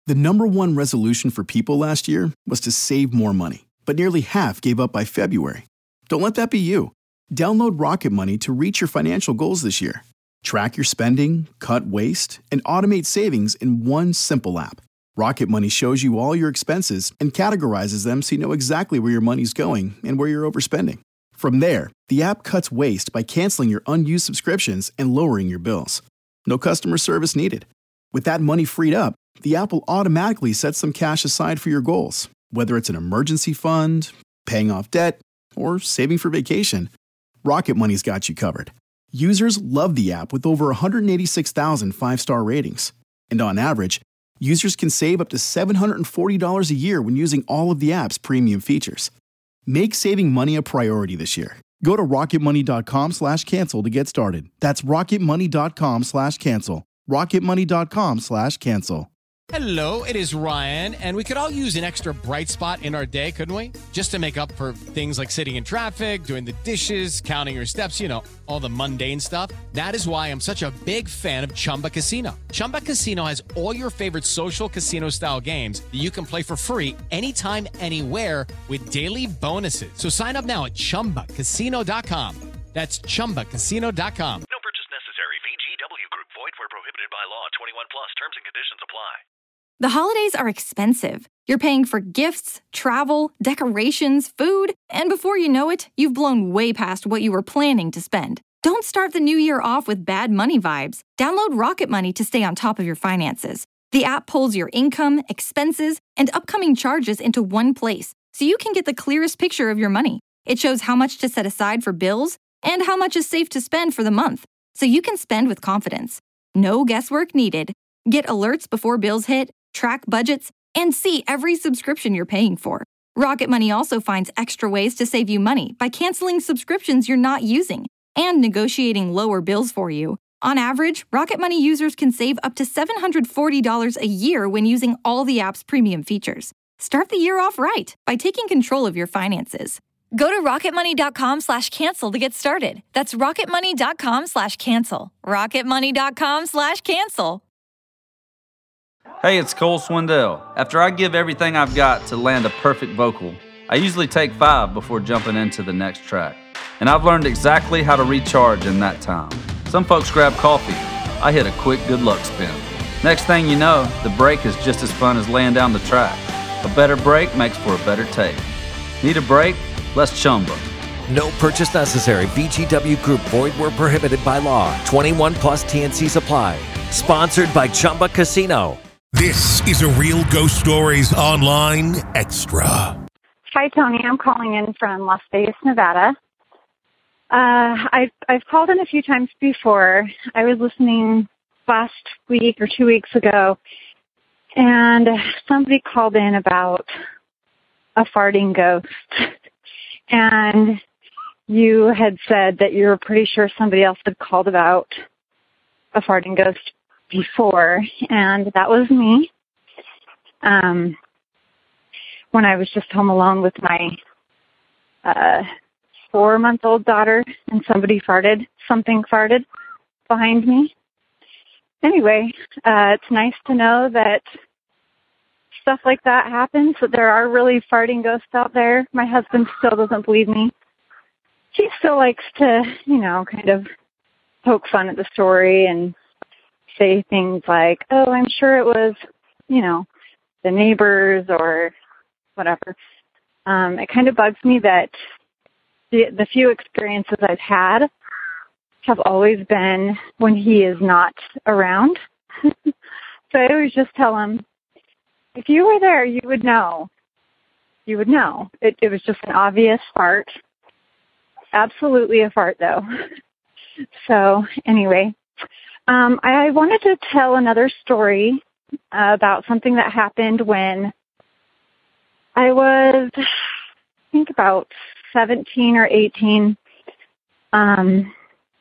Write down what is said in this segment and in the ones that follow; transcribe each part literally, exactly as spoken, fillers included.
The number one resolution for people last year was to save more money, but nearly half gave up by February. Don't let that be you. Download Rocket Money to reach your financial goals this year. Track your spending, cut waste, and automate savings in one simple app. Rocket Money shows you all your expenses and categorizes them so you know exactly where your money's going and where you're overspending. From there, the app cuts waste by canceling your unused subscriptions and lowering your bills. No customer service needed. With that money freed up, the app will automatically set some cash aside for your goals, whether it's an emergency fund, paying off debt, or saving for vacation. Rocket Money's got you covered. Users love the app with over one hundred eighty-six thousand five-star ratings. And on average, users can save up to seven hundred forty dollars a year when using all of the app's premium features. Make saving money a priority this year. Go to rocketmoney.com slash cancel to get started. That's rocketmoney.com slash cancel. rocketmoney.com slash cancel. Hello, it is Ryan, and we could all use an extra bright spot in our day, couldn't we? Just to make up for things like sitting in traffic, doing the dishes, counting your steps, you know, all the mundane stuff. That is why I'm such a big fan of Chumba Casino. Chumba Casino has all your favorite social casino-style games that you can play for free anytime, anywhere with daily bonuses. So sign up now at chumba casino dot com. That's chumba casino dot com. No purchase necessary. V G W Group. Void where prohibited by law. twenty-one plus. Terms and conditions apply. The holidays are expensive. You're paying for gifts, travel, decorations, food, and before you know it, you've blown way past what you were planning to spend. Don't start the new year off with bad money vibes. Download Rocket Money to stay on top of your finances. The app pulls your income, expenses, and upcoming charges into one place, so you can get the clearest picture of your money. It shows how much to set aside for bills and how much is safe to spend for the month, so you can spend with confidence. No guesswork needed. Get alerts before bills hit, track budgets, and see every subscription you're paying for. Rocket Money also finds extra ways to save you money by canceling subscriptions you're not using and negotiating lower bills for you. On average, Rocket Money users can save up to seven hundred forty dollars a year when using all the app's premium features. Start the year off right by taking control of your finances. Go to rocketmoney.com slash cancel to get started. That's rocketmoney.com slash cancel. rocketmoney.com slash cancel. Hey, it's Cole Swindell. After I give everything I've got to land a perfect vocal, I usually take five before jumping into the next track. And I've learned exactly how to recharge in that time. Some folks grab coffee. I hit a quick good luck spin. Next thing you know, the break is just as fun as laying down the track. A better break makes for a better take. Need a break? Let's Chumba. No purchase necessary. V G W Group. Void where prohibited by law. twenty-one plus T N Cs apply. Sponsored by Chumba Casino. This is a Real Ghost Stories Online Extra. Hi, Tony. I'm calling in from Las Vegas, Nevada. Uh, I've, I've called in a few times before. I was listening last week or two weeks ago, and somebody called in about a farting ghost. And you had said that you were pretty sure somebody else had called about a farting ghost before, and that was me. Um, when I was just home alone with my uh, four-month-old daughter, and somebody farted, something farted behind me. Anyway, uh, it's nice to know that stuff like that happens, that there are really farting ghosts out there. My husband still doesn't believe me. He still likes to, you know, kind of poke fun at the story and say things like, oh, I'm sure it was, you know, the neighbors or whatever. Um, it kind of bugs me that the, the few experiences I've had have always been when he is not around. So I always just tell him, if you were there, you would know. You would know. It, it was just an obvious fart. Absolutely a fart, though. So anyway, um, I wanted to tell another story uh, about something that happened when I was, I think, about seventeen or eighteen. Um,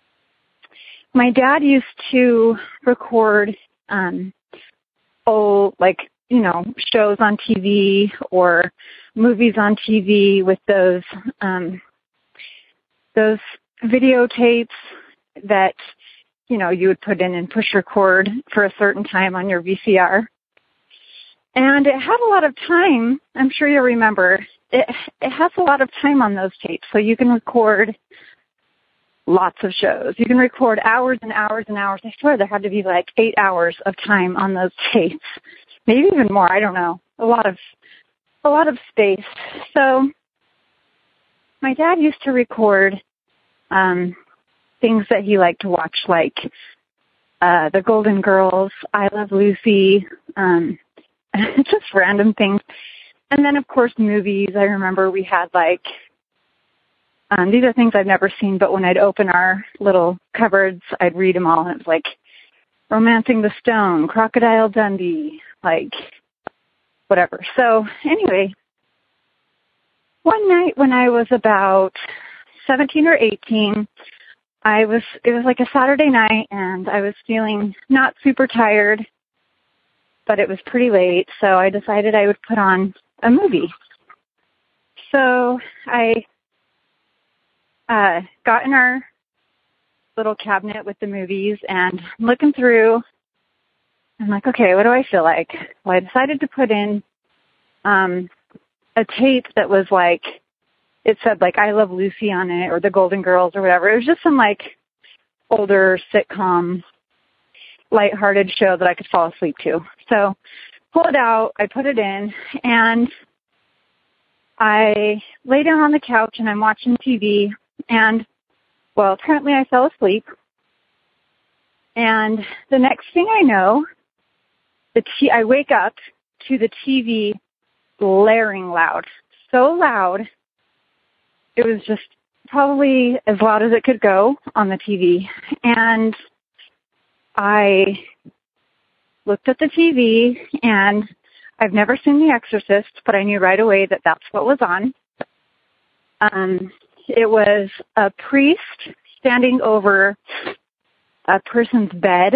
my dad used to record, um, old, like, you know, shows on T V or movies on T V with those um, those videotapes that, you know, you would put in and push record for a certain time on your V C R. And it had a lot of time. I'm sure you'll remember. It, it has a lot of time on those tapes. So you can record lots of shows. You can record hours and hours and hours. I swear there had to be like eight hours of time on those tapes. Maybe even more. I don't know. A lot of, a lot of space. So my dad used to record um, things that he liked to watch, like uh, The Golden Girls, I Love Lucy, um, just random things. And then, of course, movies. I remember we had, like, um, these are things I've never seen, but when I'd open our little cupboards, I'd read them all, and it was like Romancing the Stone, Crocodile Dundee, like, whatever. So, anyway, one night when I was about seventeen or eighteen, I was, it was like a Saturday night, and I was feeling not super tired, but it was pretty late, so I decided I would put on a movie. So I uh, got in our little cabinet with the movies and looking through. I'm like, okay, what do I feel like? Well, I decided to put in um, a tape that was like, it said like I Love Lucy on it or The Golden Girls or whatever. It was just some like older sitcom, lighthearted show that I could fall asleep to. So pull it out, I put it in, and I lay down on the couch and I'm watching T V, and, well, apparently I fell asleep. And the next thing I know, the t- I wake up to the T V blaring loud. So loud, it was just probably as loud as it could go on the T V. And I looked at the T V, and I've never seen The Exorcist, but I knew right away that that's what was on. Um, it was a priest standing over a person's bed.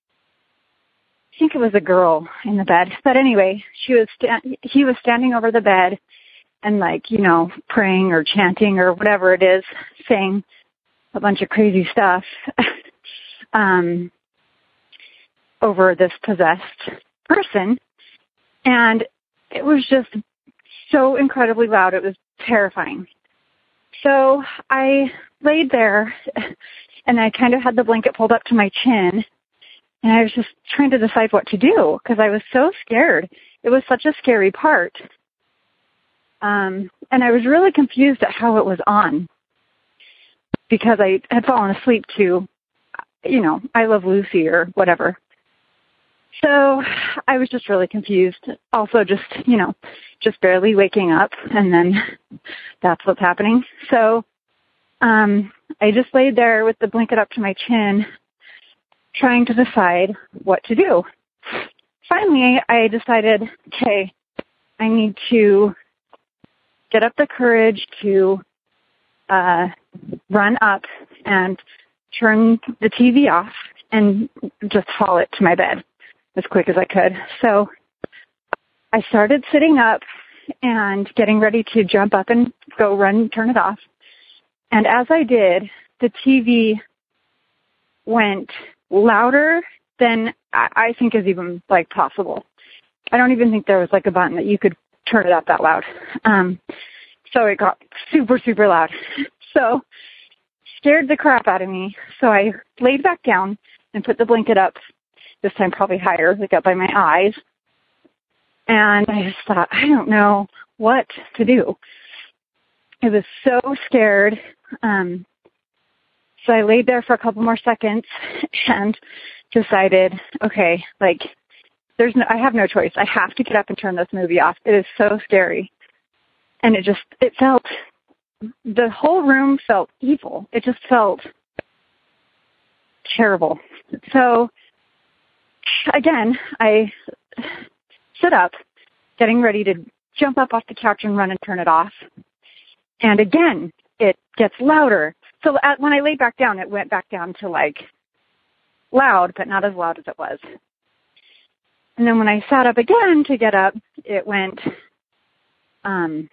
I think it was a girl in the bed. But anyway, she was sta- he was standing over the bed and, like, you know, praying or chanting or whatever it is, saying a bunch of crazy stuff. um over this possessed person. And it was just so incredibly loud. It was terrifying. So I laid there and I kind of had the blanket pulled up to my chin, and I was just trying to decide what to do because I was so scared. It was such a scary part. Um, and I was really confused at how it was on because I had fallen asleep to, you know, I Love Lucy or whatever. So I was just really confused. Also just, you know, just barely waking up, and then that's what's happening. So um, I just laid there with the blanket up to my chin, trying to decide what to do. Finally, I decided, okay, I need to get up the courage to uh, run up and turn the T V off and just haul it to my bed as quick as I could. So I started sitting up and getting ready to jump up and go run and turn it off. And as I did, the T V went louder than I think is even like possible. I don't even think there was like a button that you could turn it up that loud. Um, so it got super, super loud. So scared the crap out of me. So I laid back down and put the blanket up, this time probably higher, like up by my eyes. And I just thought, I don't know what to do. I was so scared. Um, so I laid there for a couple more seconds and decided, okay, like, there's no, I have no choice. I have to get up and turn this movie off. It is so scary. And it just, it felt, the whole room felt evil. It just felt terrible. So again, I sit up, getting ready to jump up off the couch and run and turn it off. And again, it gets louder. So at, when I laid back down, it went back down to like loud, but not as loud as it was. And then when I sat up again to get up, it went, um,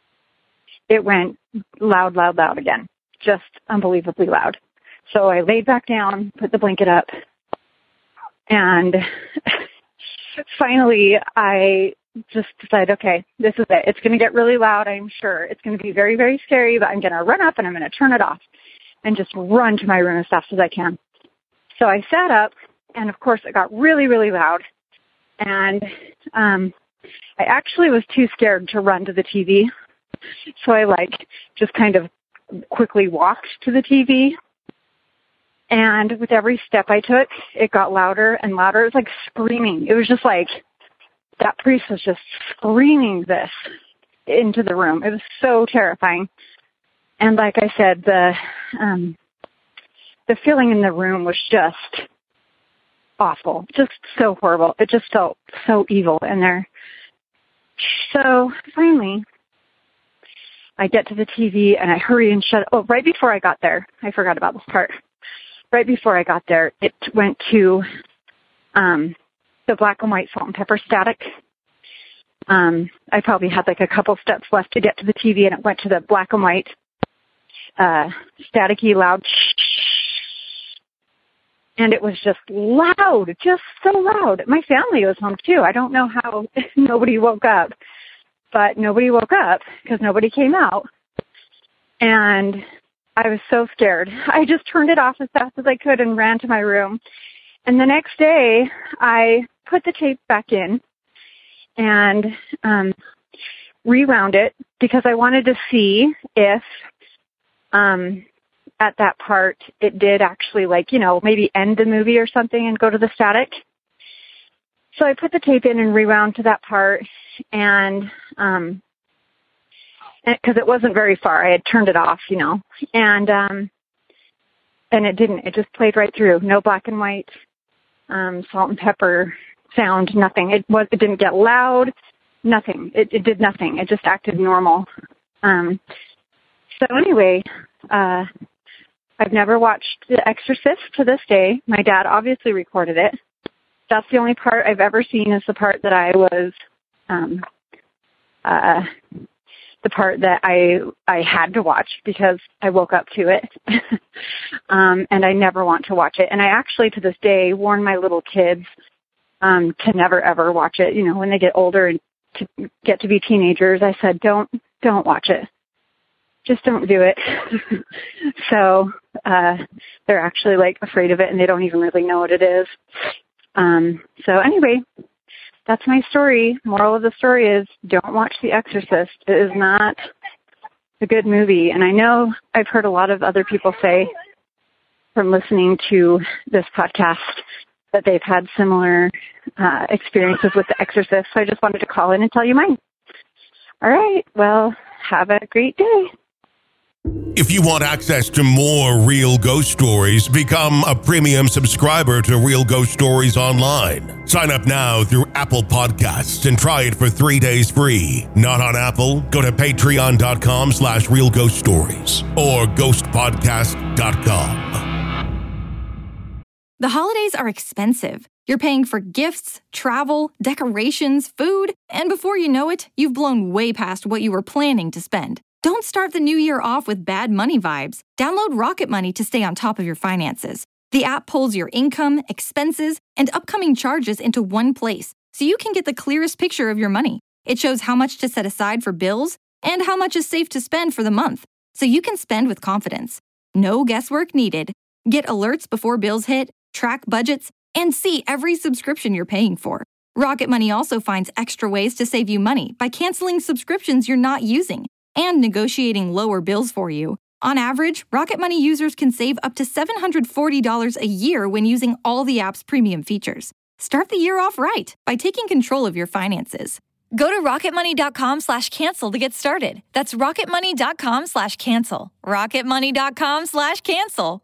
it went loud, loud, loud again. Just unbelievably loud. So I laid back down, put the blanket up, and finally, I just decided, okay, this is it. It's going to get really loud, I'm sure. It's going to be very, very scary, but I'm going to run up and I'm going to turn it off and just run to my room as fast as I can. So I sat up, and of course it got really, really loud. And um, I actually was too scared to run to the T V. So I like just kind of quickly walked to the T V. And with every step I took, it got louder and louder. It was like screaming. It was just like that priest was just screaming this into the room. It was so terrifying. And like I said, the um, the feeling in the room was just awful, just so horrible. It just felt so evil in there. So finally, I get to the T V and I hurry and shut it. Oh, right before I got there, I forgot about this part. Right before I got there, it went to um, the black and white salt and pepper static. Um, I probably had like a couple steps left to get to the T V, and it went to the black and white, uh, staticky, loud, and it was just loud, just so loud. My family was home too. I don't know how nobody woke up, but nobody woke up because nobody came out, and I was so scared. I just turned it off as fast as I could and ran to my room. And the next day, I put the tape back in and um, rewound it because I wanted to see if um, at that part it did actually, like, you know, maybe end the movie or something and go to the static. So I put the tape in and rewound to that part, and um because it wasn't very far. I had turned it off, you know, and um, and it didn't. It just played right through. No black and white, um, salt and pepper sound, nothing. It was. It didn't get loud, nothing. It, it did nothing. It just acted normal. Um, so anyway, uh, I've never watched The Exorcist to this day. My dad obviously recorded it. That's the only part I've ever seen is the part that I was. Um, uh, the part that I I had to watch because I woke up to it. um, and I never want to watch it. And I actually, to this day, warn my little kids um, to never, ever watch it. You know, when they get older and to get to be teenagers, I said, don't, don't watch it. Just don't do it. so uh, they're actually, like, afraid of it, and they don't even really know what it is. Um, so anyway, that's my story. Moral of the story is don't watch The Exorcist. It is not a good movie. And I know I've heard a lot of other people say from listening to this podcast that they've had similar uh, experiences with The Exorcist. So I just wanted to call in and tell you mine. All right. Well, have a great day. If you want access to more Real Ghost Stories, become a premium subscriber to Real Ghost Stories Online. Sign up now through Apple Podcasts and try it for three days free. Not on Apple? Go to patreon.com slash Real Ghost Stories or ghost podcast dot com. The holidays are expensive. You're paying for gifts, travel, decorations, food, and before you know it, you've blown way past what you were planning to spend. Don't start the new year off with bad money vibes. Download Rocket Money to stay on top of your finances. The app pulls your income, expenses, and upcoming charges into one place, so you can get the clearest picture of your money. It shows how much to set aside for bills and how much is safe to spend for the month, so you can spend with confidence. No guesswork needed. Get alerts before bills hit, track budgets, and see every subscription you're paying for. Rocket Money also finds extra ways to save you money by canceling subscriptions you're not using and negotiating lower bills for you. On average, Rocket Money users can save up to seven hundred forty dollars a year when using all the app's premium features. Start the year off right by taking control of your finances. Go to rocketmoney.com slash cancel to get started. That's rocketmoney.com slash cancel. rocketmoney.com slash cancel.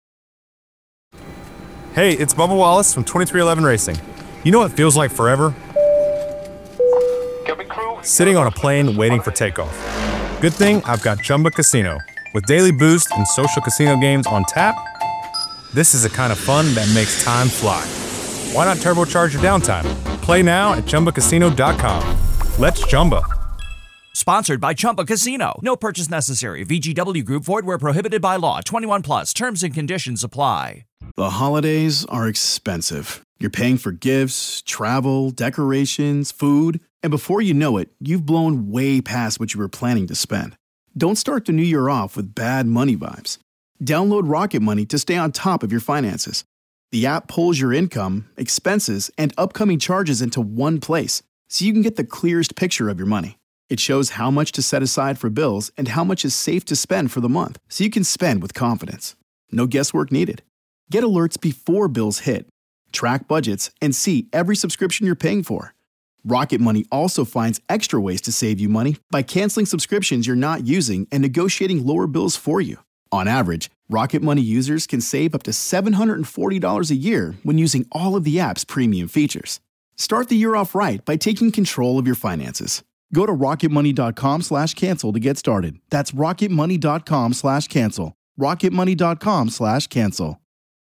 Hey, it's Bubba Wallace from twenty-three eleven Racing. You know what feels like forever? Sitting on a plane waiting for takeoff. Good thing I've got Chumba Casino. With daily boost and social casino games on tap, this is the kind of fun that makes time fly. Why not turbocharge your downtime? Play now at Chumba Casino dot com. Let's Chumba. Sponsored by Chumba Casino. No purchase necessary. V G W Group. Void where prohibited by law. twenty-one plus. Terms and conditions apply. The holidays are expensive. You're paying for gifts, travel, decorations, food, and before you know it, you've blown way past what you were planning to spend. Don't start the new year off with bad money vibes. Download Rocket Money to stay on top of your finances. The app pulls your income, expenses, and upcoming charges into one place, so you can get the clearest picture of your money. It shows how much to set aside for bills and how much is safe to spend for the month, so you can spend with confidence. No guesswork needed. Get alerts before bills hit, track budgets, and see every subscription you're paying for. Rocket Money also finds extra ways to save you money by canceling subscriptions you're not using and negotiating lower bills for you. On average, Rocket Money users can save up to seven hundred forty dollars a year when using all of the app's premium features. Start the year off right by taking control of your finances. Go to rocketmoney.com slash cancel to get started. That's rocketmoney.com slash cancel. rocketmoney.com slash cancel.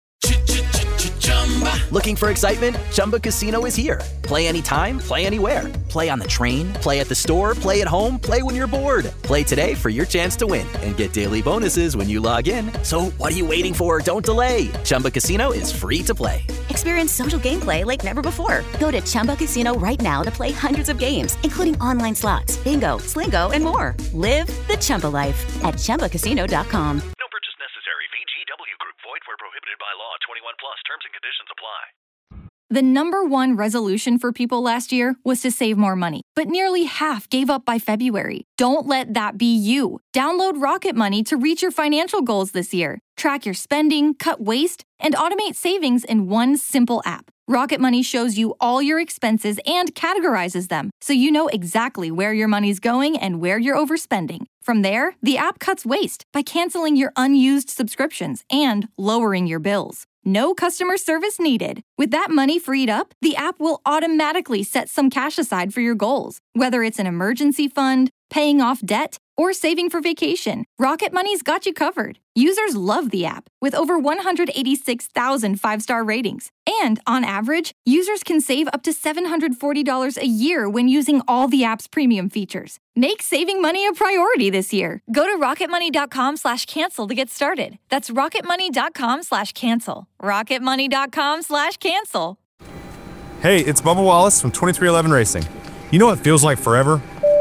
Looking for excitement? Chumba Casino is here. Play anytime, play anywhere. Play on the train, play at the store, play at home, play when you're bored. Play today for your chance to win and get daily bonuses when you log in. So what are you waiting for? Don't delay. Chumba Casino is free to play. Experience social gameplay like never before. Go to Chumba Casino right now to play hundreds of games, including online slots, bingo, Slingo, and more. Live the Chumba life at chumba casino dot com. No purchase necessary. V G W Group. Void where prohibited by law. twenty-one plus. Terms and conditions apply. The number one resolution for people last year was to save more money, but nearly half gave up by February. Don't let that be you. Download Rocket Money to reach your financial goals this year. Track your spending, cut waste, and automate savings in one simple app. Rocket Money shows you all your expenses and categorizes them, so you know exactly where your money's going and where you're overspending. From there, the app cuts waste by canceling your unused subscriptions and lowering your bills. No customer service needed. With that money freed up, the app will automatically set some cash aside for your goals, whether it's an emergency fund, paying off debt, or saving for vacation. Rocket Money's got you covered. Users love the app, with over one hundred eighty-six thousand five-star ratings. And on average, users can save up to seven hundred forty dollars a year when using all the app's premium features. Make saving money a priority this year. Go to rocketmoney.com slash cancel to get started. That's rocketmoney.com slash cancel. rocketmoney.com slash cancel. Hey, it's Bubba Wallace from twenty-three eleven Racing. You know what feels like forever?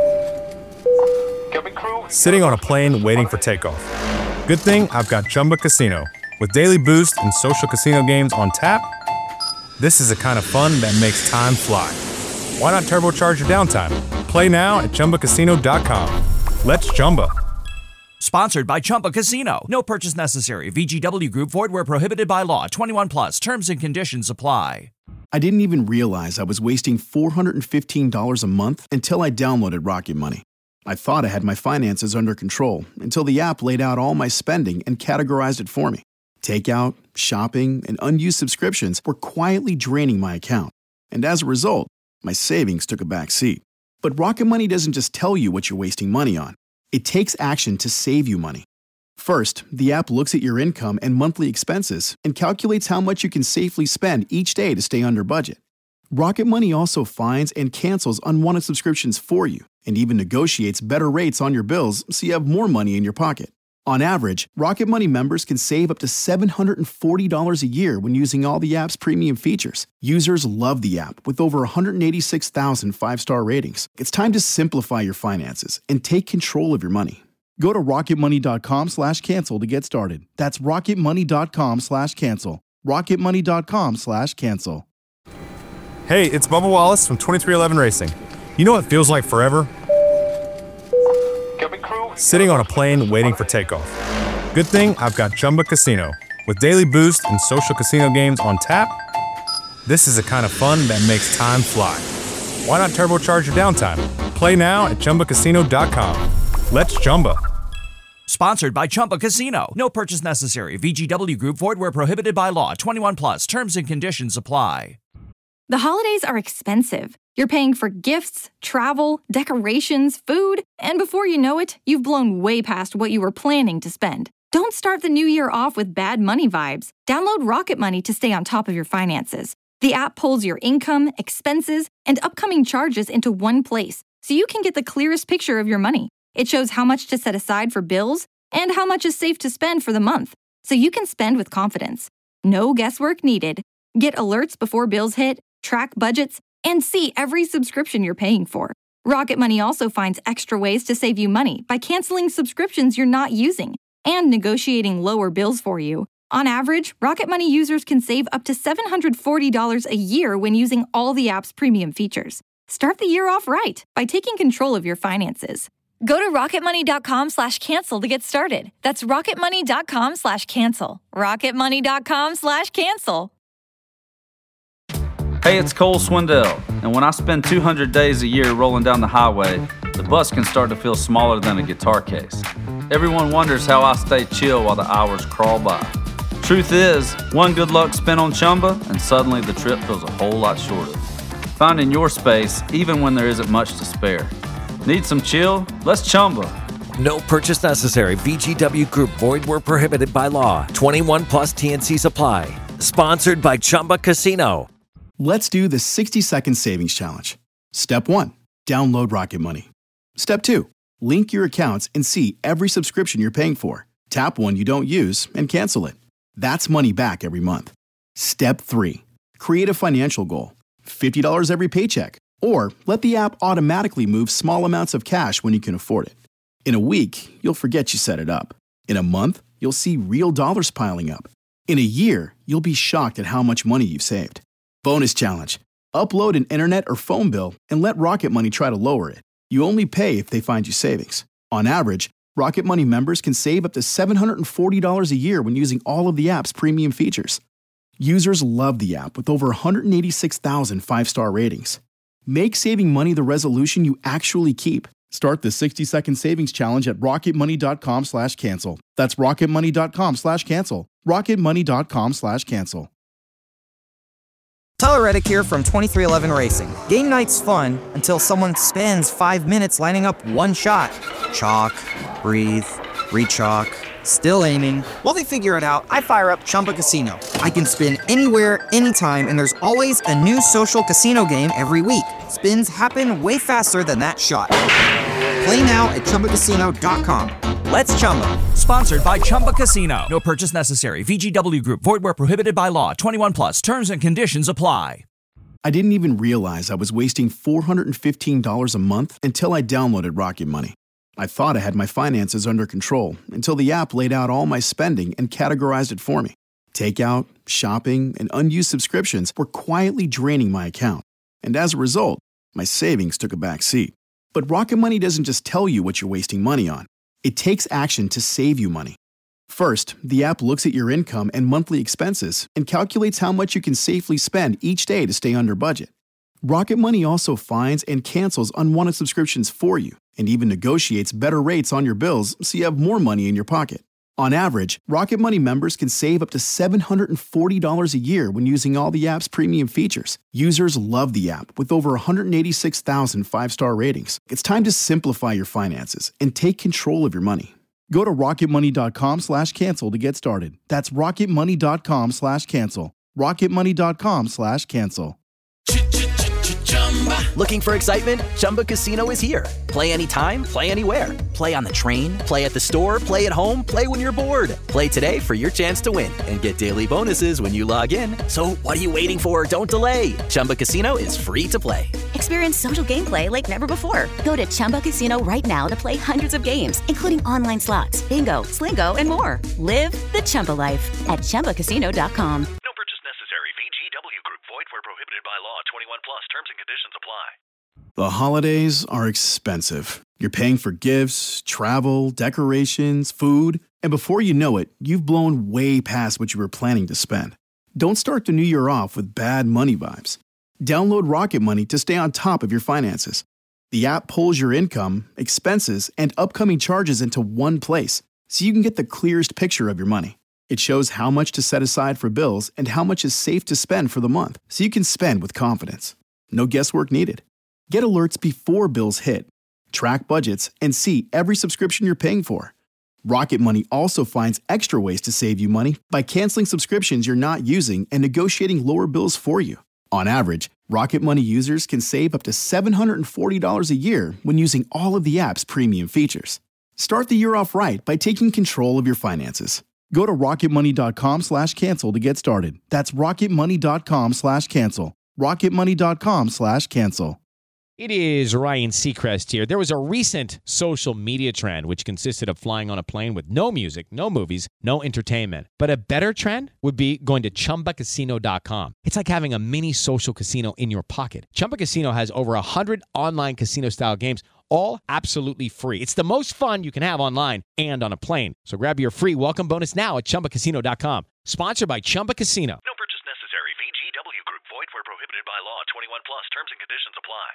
Sitting on a plane waiting for takeoff. Good thing I've got Chumba Casino. With daily boost and social casino games on tap, this is the kind of fun that makes time fly. Why not turbocharge your downtime? Play now at chumba casino dot com. Let's Chumba. Sponsored by Chumba Casino. No purchase necessary. V G W Group. Void where prohibited by law. twenty-one plus. Terms and conditions apply. I didn't even realize I was wasting four hundred fifteen dollars a month until I downloaded Rocket Money. I thought I had my finances under control until the app laid out all my spending and categorized it for me. Takeout, shopping, and unused subscriptions were quietly draining my account. And as a result, my savings took a back seat. But Rocket Money doesn't just tell you what you're wasting money on. It takes action to save you money. First, the app looks at your income and monthly expenses and calculates how much you can safely spend each day to stay under budget. Rocket Money also finds and cancels unwanted subscriptions for you and even negotiates better rates on your bills so you have more money in your pocket. On average, Rocket Money members can save up to seven hundred forty dollars a year when using all the app's premium features. Users love the app with over one hundred eighty-six thousand five-star ratings. It's time to simplify your finances and take control of your money. Go to rocketmoney.com slash cancel to get started. That's rocketmoney.com slash cancel. rocketmoney.com slash cancel. Hey, it's Bubba Wallace from twenty-three eleven Racing. You know what feels like forever? Sitting on a plane waiting for takeoff. Good thing I've got Chumba Casino. With daily boost and social casino games on tap, this is the kind of fun that makes time fly. Why not turbocharge your downtime? Play now at chumba casino dot com. Let's Chumba. Sponsored by Chumba Casino. No purchase necessary. V G W Group. Void where prohibited by law. twenty-one plus. Terms and conditions apply. The holidays are expensive. You're paying for gifts, travel, decorations, food, and before you know it, you've blown way past what you were planning to spend. Don't start the new year off with bad money vibes. Download Rocket Money to stay on top of your finances. The app pulls your income, expenses, and upcoming charges into one place, so you can get the clearest picture of your money. It shows how much to set aside for bills and how much is safe to spend for the month, so you can spend with confidence. No guesswork needed. Get alerts before bills hit, track budgets, and see every subscription you're paying for. Rocket Money also finds extra ways to save you money by canceling subscriptions you're not using and negotiating lower bills for you. On average, Rocket Money users can save up to seven hundred forty dollars a year when using all the app's premium features. Start the year off right by taking control of your finances. Go to rocketmoney.com slash cancel to get started. That's rocketmoney.com slash cancel. rocketmoney.com slash cancel. Hey, it's Cole Swindell, and when I spend two hundred days a year rolling down the highway, the bus can start to feel smaller than a guitar case. Everyone wonders how I stay chill while the hours crawl by. Truth is, one good luck spin on Chumba, and suddenly the trip feels a whole lot shorter. Finding your space, even when there isn't much to spare. Need some chill? Let's Chumba. No purchase necessary. V G W Group. Void where prohibited by law. twenty-one plus T N C supply. Sponsored by Chumba Casino. Let's do the sixty second savings challenge. Step one, download Rocket Money. Step two, link your accounts and see every subscription you're paying for. Tap one you don't use and cancel it. That's money back every month. Step three, create a financial goal. fifty dollars every paycheck. Or let the app automatically move small amounts of cash when you can afford it. In a week, you'll forget you set it up. In a month, you'll see real dollars piling up. In a year, you'll be shocked at how much money you've saved. Bonus challenge. Upload an internet or phone bill and let Rocket Money try to lower it. You only pay if they find you savings. On average, Rocket Money members can save up to seven hundred forty dollars a year when using all of the app's premium features. Users love the app with over one hundred eighty-six thousand five-star ratings. Make saving money the resolution you actually keep. Start the sixty second savings challenge at rocketmoney.com slash cancel. That's rocketmoney.com slash cancel. rocketmoney.com slash cancel. Tyler Reddick here from twenty-three eleven Racing. Game night's fun until someone spends five minutes lining up one shot. Chalk, breathe, re-chalk, still aiming. While they figure it out, I fire up Chumba Casino. I can spin anywhere, anytime, and there's always a new social casino game every week. Spins happen way faster than that shot. Play now at chumba casino dot com. Let's Chumba. Sponsored by Chumba Casino. No purchase necessary. V G W Group. Void where prohibited by law. twenty-one plus. Terms and conditions apply. I didn't even realize I was wasting four hundred fifteen dollars a month until I downloaded Rocket Money. I thought I had my finances under control until the app laid out all my spending and categorized it for me. Takeout, shopping, and unused subscriptions were quietly draining my account. And as a result, my savings took a back seat. But Rocket Money doesn't just tell you what you're wasting money on. It takes action to save you money. First, the app looks at your income and monthly expenses and calculates how much you can safely spend each day to stay under budget. Rocket Money also finds and cancels unwanted subscriptions for you and even negotiates better rates on your bills so you have more money in your pocket. On average, Rocket Money members can save up to seven hundred forty dollars a year when using all the app's premium features. Users love the app with over one hundred eighty-six thousand five-star ratings. It's time to simplify your finances and take control of your money. Go to rocketmoney.com slash cancel to get started. That's rocketmoney.com slash cancel. rocketmoney.com slash cancel. Looking for excitement? Chumba Casino is here. Play anytime, play anywhere. Play on the train, play at the store, play at home, play when you're bored. Play today for your chance to win and get daily bonuses when you log in. So what are you waiting for? Don't delay. Chumba Casino is free to play. Experience social gameplay like never before. Go to Chumba Casino right now to play hundreds of games, including online slots, bingo, Slingo, and more. Live the Chumba life at chumba casino dot com. No purchase necessary. V G W Group. Void where prohibited by law. twenty-one plus. Terms and conditions apply. The holidays are expensive. You're paying for gifts, travel, decorations, food, and before you know it, you've blown way past what you were planning to spend. Don't start the new year off with bad money vibes. Download Rocket Money to stay on top of your finances. The app pulls your income, expenses, and upcoming charges into one place so you can get the clearest picture of your money. It shows how much to set aside for bills and how much is safe to spend for the month so you can spend with confidence. No guesswork needed. Get alerts before bills hit, track budgets, and see every subscription you're paying for. Rocket Money also finds extra ways to save you money by canceling subscriptions you're not using and negotiating lower bills for you. On average, Rocket Money users can save up to seven hundred forty dollars a year when using all of the app's premium features. Start the year off right by taking control of your finances. Go to rocketmoney.com slash cancel to get started. That's rocketmoney.com slash cancel. rocketmoney.com slash cancel. It is Ryan Seacrest here. There was a recent social media trend which consisted of flying on a plane with no music, no movies, no entertainment. But a better trend would be going to chumba casino dot com. It's like having a mini social casino in your pocket. Chumba Casino has over one hundred online casino-style games, all absolutely free. It's the most fun you can have online and on a plane. So grab your free welcome bonus now at chumba casino dot com. Sponsored by Chumba Casino. No purchase necessary. V G W Group. Void where prohibited by law. twenty-one plus. Terms and conditions apply.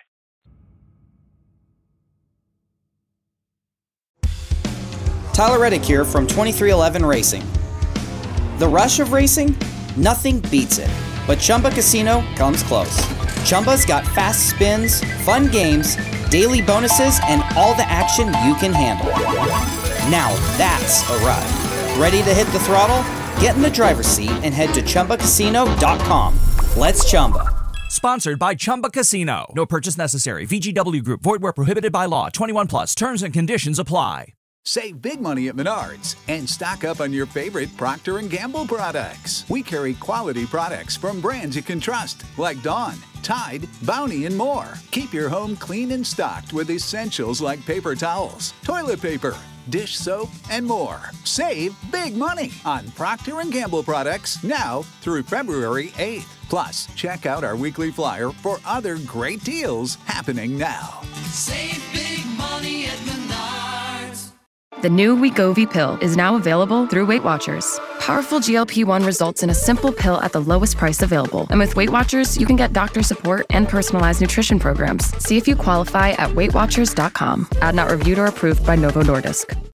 Tyler Reddick here from twenty-three eleven Racing. The rush of racing? Nothing beats it. But Chumba Casino comes close. Chumba's got fast spins, fun games, daily bonuses, and all the action you can handle. Now that's a ride. Ready to hit the throttle? Get in the driver's seat and head to chumba casino dot com. Let's Chumba. Sponsored by Chumba Casino. No purchase necessary. V G W Group. Void where prohibited by law. twenty-one plus. Terms and conditions apply. Save big money at Menards and stock up on your favorite Procter and Gamble products. We carry quality products from brands you can trust, like Dawn, Tide, Bounty, and more. Keep your home clean and stocked with essentials like paper towels, toilet paper, dish soap, and more. Save big money on Procter and Gamble products now through February eighth. Plus, check out our weekly flyer for other great deals happening now. Save big money at Menards. The new Wegovy pill is now available through Weight Watchers. Powerful G L P one results in a simple pill at the lowest price available. And with Weight Watchers, you can get doctor support and personalized nutrition programs. See if you qualify at weight watchers dot com. Ad not reviewed or approved by Novo Nordisk.